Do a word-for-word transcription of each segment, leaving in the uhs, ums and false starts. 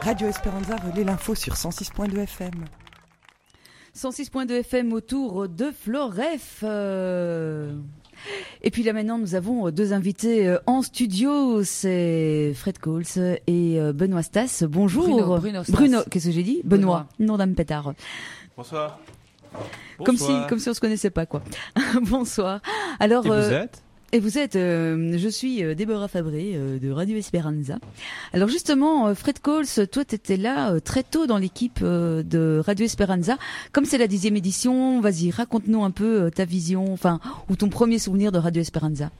Radio Esperanza relaie l'info sur cent six point deux F M. cent six point deux F M autour de Floref. Euh... Et puis là maintenant, nous avons deux invités en studio. C'est Fred Coles et Benoît Stas. Bonjour. Bruno, Bruno, Bruno qu'est-ce que j'ai dit ? Benoît. Benoît. Non, dame pétard. Bonsoir. Comme Bonsoir. si, comme si on se connaissait pas, quoi. Bonsoir. Alors. Et vous euh... êtes ? Et vous êtes, euh, je suis euh, Déborah Fabré euh, de Radio Esperanza. Alors justement, euh, Fred Coles, toi t'étais là euh, très tôt dans l'équipe euh, de Radio Esperanza. Comme c'est la dixième édition, vas-y, raconte-nous un peu euh, ta vision, enfin, ou ton premier souvenir de Radio Esperanza.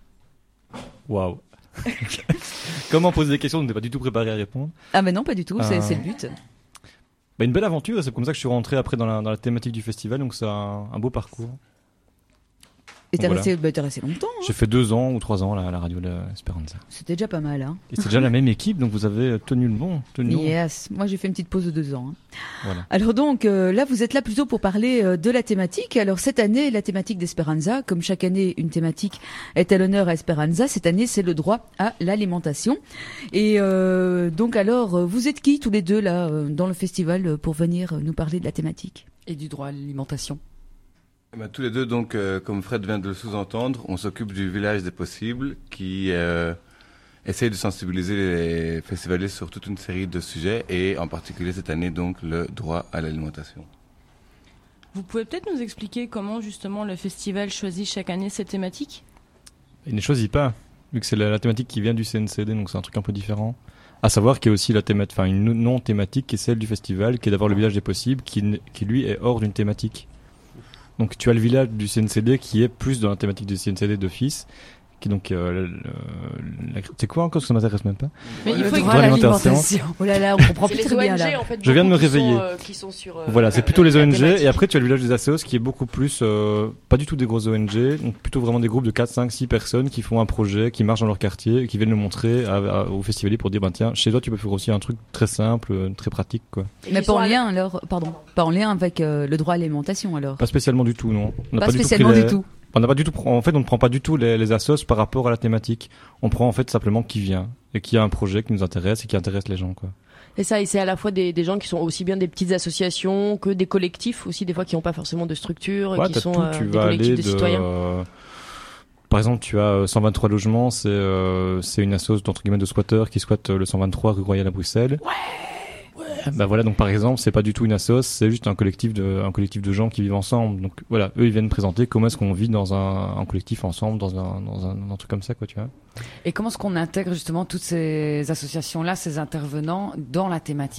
Waouh. Comment poser des questions, on n'était pas du tout préparé à répondre. Ah mais non, pas du tout, c'est, euh... c'est le but. Bah, une belle aventure, c'est comme ça que je suis rentré après dans la, dans la thématique du festival, donc c'est un, un beau parcours. Et t'es, voilà. resté, bah, t'es resté longtemps. Hein. J'ai fait deux ans ou trois ans là, à la radio de Esperanza. C'était déjà pas mal. Hein. Et c'est déjà la même équipe, donc vous avez tenu le bon. Tenu yes, moi j'ai fait une petite pause de deux ans. Hein. Voilà. Alors donc euh, là, vous êtes là plutôt pour parler euh, de la thématique. Alors cette année, la thématique d'Esperanza, comme chaque année, une thématique est à l'honneur à Esperanza. Cette année, c'est le droit à l'alimentation. Et euh, donc alors, vous êtes qui tous les deux là euh, dans le festival pour venir nous parler de la thématique et du droit à l'alimentation? Eh ben, tous les deux, donc, euh, comme Fred vient de le sous-entendre, on s'occupe du village des possibles qui euh, essaye de sensibiliser les festivaliers sur toute une série de sujets et en particulier cette année, donc, le droit à l'alimentation. Vous pouvez peut-être nous expliquer comment, justement, le festival choisit chaque année cette thématique ? Il ne choisit pas, vu que c'est la, la thématique qui vient du C N C D, donc c'est un truc un peu différent. À savoir qu'il y a aussi la thématique, enfin, une non-thématique qui est celle du festival, qui est d'avoir le village des possibles, qui, qui lui est hors d'une thématique. Donc tu as le village du C N C D qui est plus dans la thématique du C N C D d'office, qui donc euh, le, le, la, c'est quoi encore, ça m'intéresse même pas. Mais il faut le droit à l'alimentation. Oh là là, on comprend plus c'est très les bien O N G, là. En fait, je viens de me réveiller. Sont, euh, qui sont sur, euh, voilà, c'est la, plutôt les O N G thématique. et après tu as le village des assos qui est beaucoup plus euh, pas du tout des grosses O N G, donc plutôt vraiment des groupes de quatre, cinq, six personnes qui font un projet, qui marchent dans leur quartier et qui viennent le montrer à, à, aux festivaliers pour dire ben tiens, chez toi tu peux faire aussi un truc très simple, très pratique quoi. Mais pas en lien alors, pardon, pas en lien avec euh, le droit à l'alimentation alors. Pas spécialement du tout, non. On pas, pas spécialement du tout. Du tout. On n'a pas du tout, en fait, on ne prend pas du tout les, les assos par rapport à la thématique. On prend en fait simplement qui vient et qui a un projet qui nous intéresse et qui intéresse les gens, quoi. Et ça, et c'est à la fois des, des gens qui sont aussi bien des petites associations que des collectifs aussi, des fois qui n'ont pas forcément de structure, ouais, qui sont tout. euh, Tu des vas collectifs aller de, de citoyens. Euh, par exemple, tu as cent vingt-trois logements, c'est euh, c'est une asso entre guillemets de squatteurs qui squattent le cent vingt-trois rue Royale à Bruxelles. Ouais. Bah voilà, donc par exemple, c'est pas du tout une assos, c'est juste un collectif de un collectif de gens qui vivent ensemble. Donc voilà, eux ils viennent présenter comment est-ce qu'on vit dans un, un collectif ensemble, dans un dans un, dans un truc comme ça, quoi, tu vois. Et comment est-ce qu'on intègre justement toutes ces associations-là, ces intervenants dans la thématique ?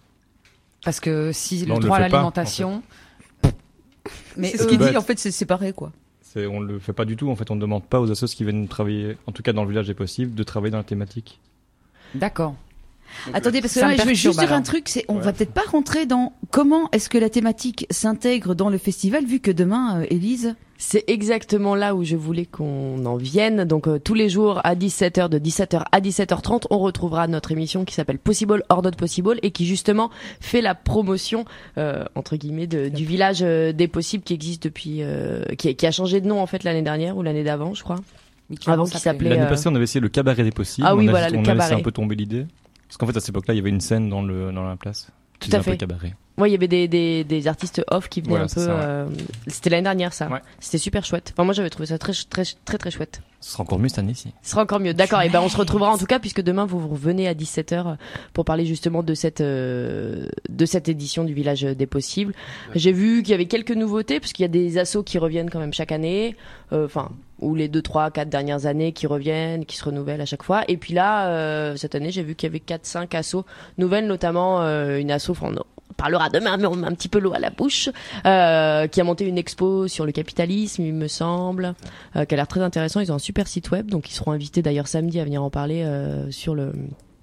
Parce que si Là, le droit le à l'alimentation, pas, en fait. mais mais c'est ce qu'il dit en fait, c'est séparé quoi. C'est, on le fait pas du tout. En fait, on ne demande pas aux assos qui viennent travailler, en tout cas dans le village des possibles, de travailler dans la thématique. D'accord. Donc, attendez, parce que là, je vais juste dire alors. un truc, c'est on ouais. va peut-être pas rentrer dans comment est-ce que la thématique s'intègre dans le festival, vu que demain, euh, Élise... C'est exactement là où je voulais qu'on en vienne. Donc euh, tous les jours à dix-sept heures, de dix-sept heures à dix-sept heures trente, on retrouvera notre émission qui s'appelle Possible or Not Possible et qui justement fait la promotion euh, entre guillemets de, du village euh, des possibles qui existe depuis, euh, qui, qui a changé de nom en fait l'année dernière ou l'année d'avant, je crois. Avant qui s'appelait. L'année euh... passée, on avait essayé le cabaret des possibles. Ah oui, on a, voilà, on le a cabaret. laissé un peu tomber l'idée. Parce qu'en fait, à cette époque-là, il y avait une scène dans le dans la place. Tout à un fait. peu cabaret. Ouais, il y avait des, des, des artistes off qui venaient voilà, un peu. ça, ouais. euh... C'était l'année dernière, ça. Ouais. C'était super chouette. Enfin, moi, j'avais trouvé ça très, très, très, très chouette. Ce sera encore mieux cette année-ci. Ce sera encore mieux. D'accord. Et ben, on se retrouvera en tout cas puisque demain vous revenez à dix-sept heures pour parler justement de cette euh, de cette édition du Village des Possibles. Ouais. J'ai vu qu'il y avait quelques nouveautés parce qu'il y a des assos qui reviennent quand même chaque année. Enfin, euh, ou les deux, trois, quatre dernières années qui reviennent, qui se renouvellent à chaque fois. Et puis là, euh, cette année, j'ai vu qu'il y avait quatre, cinq assos nouvelles, notamment euh, une asso. Enfin, on parlera demain, mais on met un petit peu l'eau à la bouche, euh, qui a monté une expo sur le capitalisme, il me semble, euh, qui a l'air très intéressant. Ils ont un super site web, donc ils seront invités d'ailleurs samedi à venir en parler euh, sur le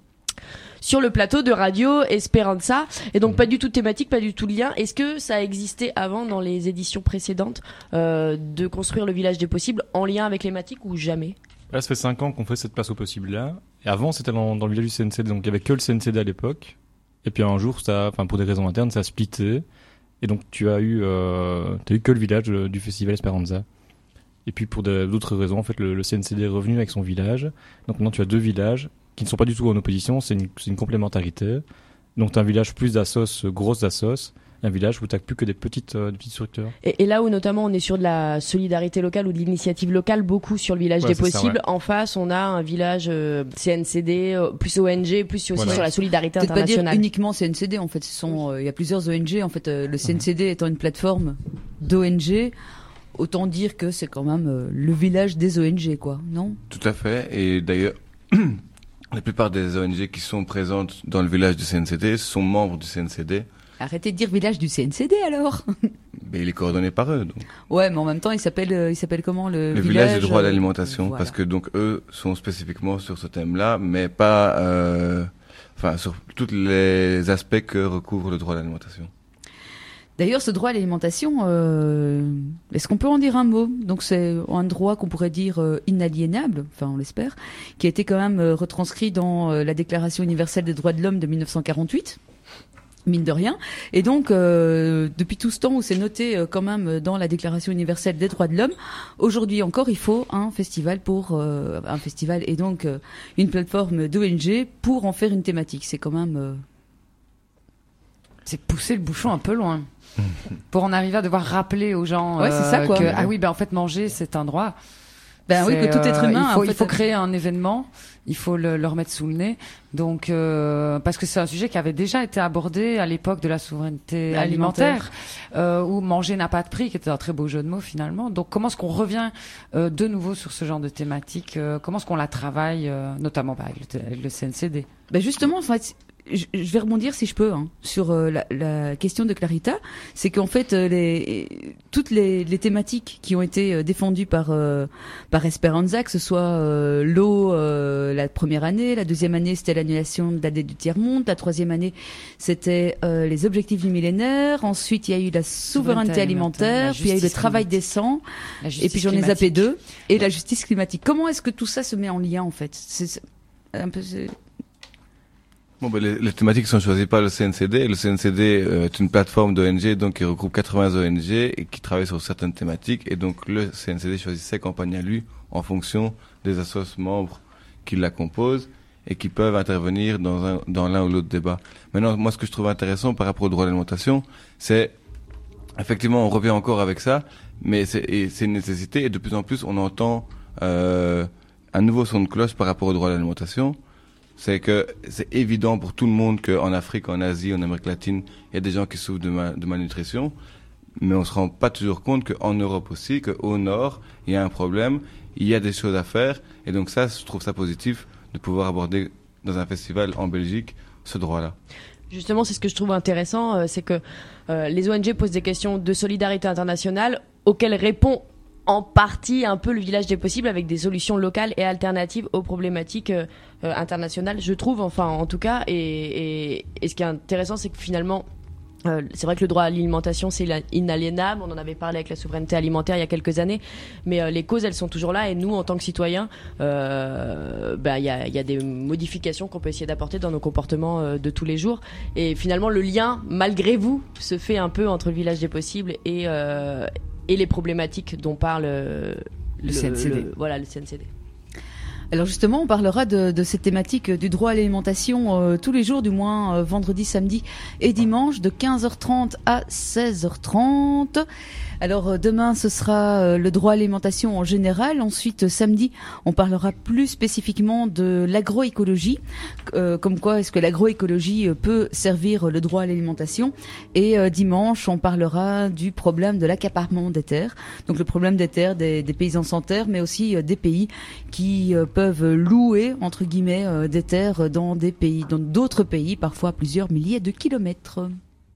sur le plateau de Radio Esperanza. Et donc, mmh. pas du tout de thématique, pas du tout de lien. Est-ce que ça a existé avant, dans les éditions précédentes, euh, de construire le village des possibles en lien avec les thématiques ou jamais ? Là, ça fait cinq ans qu'on fait cette place au possible là. Et avant, c'était dans, dans le village du C N C D, donc il y avait que le C N C D à l'époque. Et puis un jour, ça, enfin pour des raisons internes, ça a splitté. Et donc tu as eu, euh, t'as eu que le village du festival Esperanza. Et puis pour de, d'autres raisons, en fait, le, le C N C D est revenu avec son village. Donc maintenant, tu as deux villages qui ne sont pas du tout en opposition, c'est une, c'est une complémentarité. Donc t'as un village plus d'assos, euh, grosses assos, et un village où t'as plus que des petites, euh, des petites structures. Et, et là où notamment on est sur de la solidarité locale ou de l'initiative locale, beaucoup sur le village Ouais, des c'est ça, possibles. ouais. En face, on a un village euh, C N C D, euh, plus O N G, plus aussi Voilà. sur la solidarité Peut-être pas dire internationale. uniquement C N C D, en fait, ce sont, euh, il y a plusieurs O N G, en fait, euh, le C N C D étant une plateforme d'O N G, autant dire que c'est quand même euh, le village des O N G, quoi, non? Tout à fait. Et d'ailleurs, la plupart des O N G qui sont présentes dans le village du C N C D sont membres du C N C D. Arrêtez de dire village du C N C D, alors. Mais il est coordonné par eux. Donc. Ouais, mais en même temps, il s'appelle, euh, il s'appelle comment, le, Le village du droit à euh, l'alimentation, voilà. parce que donc eux sont spécifiquement sur ce thème-là, mais pas, euh, enfin sur tous les aspects que recouvre le droit à l'alimentation. D'ailleurs, ce droit à l'alimentation, euh, est-ce qu'on peut en dire un mot? Donc, c'est un droit qu'on pourrait dire euh, inaliénable, enfin, on l'espère, qui a été quand même euh, retranscrit dans euh, la Déclaration universelle des droits de l'homme de mille neuf cent quarante-huit. Mine de rien. Et donc, euh, depuis tout ce temps où c'est noté euh, quand même dans la Déclaration universelle des droits de l'homme, aujourd'hui encore, il faut un festival pour euh, un festival et donc euh, une plateforme d'O N G pour en faire une thématique. C'est quand même euh... C'est pousser le bouchon un peu loin. Pour en arriver à devoir rappeler aux gens Ouais, c'est ça, quoi. que Ouais. ah oui, ben en fait manger c'est un droit. ben oui, C'est, que tout être euh, humain. il faut, en il fait, faut créer un événement, il faut le, le remettre sous le nez. Donc euh, parce que c'est un sujet qui avait déjà été abordé à l'époque de la souveraineté Alimentaire. alimentaire, euh, où manger n'a pas de prix, qui était un très beau jeu de mots finalement. Donc comment est-ce qu'on revient euh, de nouveau sur ce genre de thématique euh, Comment est-ce qu'on la travaille, euh, notamment bah, avec, le, avec le C N C D? Ben justement, en fait, je, je vais rebondir si je peux hein, sur euh, la, la question de Clarita. C'est qu'en fait, euh, les, toutes les, les thématiques qui ont été euh, défendues par euh, par Esperanza, que ce soit euh, l'eau euh, la première année, la deuxième année c'était l'annulation de la dette du tiers-monde, la troisième année c'était euh, les objectifs du millénaire, ensuite il y a eu la souveraineté, Souveraineté alimentaire, alimentaire, la puis il y a eu le justice travail climatique. décent, La et justice puis j'en ai zappé climatique. deux, et la justice climatique. Comment est-ce que tout ça se met en lien en fait? C'est c'est un peu... c'est- Bon, ben, les, les thématiques sont choisies par le C N C D. Le C N C D euh, est une plateforme d'O N G donc qui regroupe quatre-vingts O N G et qui travaille sur certaines thématiques. Et donc le C N C D choisit ses campagnes à lui en fonction des associations membres qui la composent et qui peuvent intervenir dans un, dans l'un ou l'autre débat. Maintenant, moi, ce que je trouve intéressant par rapport au droit à l'alimentation, c'est effectivement, on revient encore avec ça, mais c'est, et c'est une nécessité et de plus en plus, on entend euh, un nouveau son de cloche par rapport au droit à l'alimentation. C'est que c'est évident pour tout le monde qu'en Afrique, en Asie, en Amérique latine, il y a des gens qui souffrent de, ma- de malnutrition, mais on se rend pas toujours compte qu'en Europe aussi, qu'au nord, il y a un problème, il y a des choses à faire, et donc ça, je trouve ça positif de pouvoir aborder dans un festival en Belgique ce droit-là. Justement, c'est ce que je trouve intéressant, euh, c'est que euh, les O N G posent des questions de solidarité internationale auxquelles répond en partie un peu le village des possibles avec des solutions locales et alternatives aux problématiques euh, euh, internationales, je trouve, enfin en tout cas. Et, et, et ce qui est intéressant, c'est que finalement, euh, c'est vrai que le droit à l'alimentation, c'est la- inaliénable. On en avait parlé avec la souveraineté alimentaire il y a quelques années, mais euh, les causes, elles sont toujours là. Et nous, en tant que citoyens, euh, bah, il y a, il y a des modifications qu'on peut essayer d'apporter dans nos comportements euh, de tous les jours. Et finalement, le lien, malgré vous, se fait un peu entre le village des possibles et euh, et les problématiques dont parle euh, Le C N C D. le- voilà, le C N C D. Alors justement, on parlera de, de cette thématique euh, du droit à l'alimentation euh, tous les jours, du moins euh, vendredi, samedi et dimanche, de quinze heures trente à seize heures trente. Alors euh, demain, ce sera euh, le droit à l'alimentation en général. Ensuite, euh, samedi, on parlera plus spécifiquement de l'agroécologie, euh, comme quoi est-ce que l'agroécologie euh, peut servir euh, le droit à l'alimentation. Et euh, dimanche, on parlera du problème de l'accaparement des terres, donc le problème des terres des, des paysans sans terre, mais aussi euh, des pays qui euh, peuvent louer entre guillemets euh, des terres dans des pays, dans d'autres pays, parfois à plusieurs milliers de kilomètres.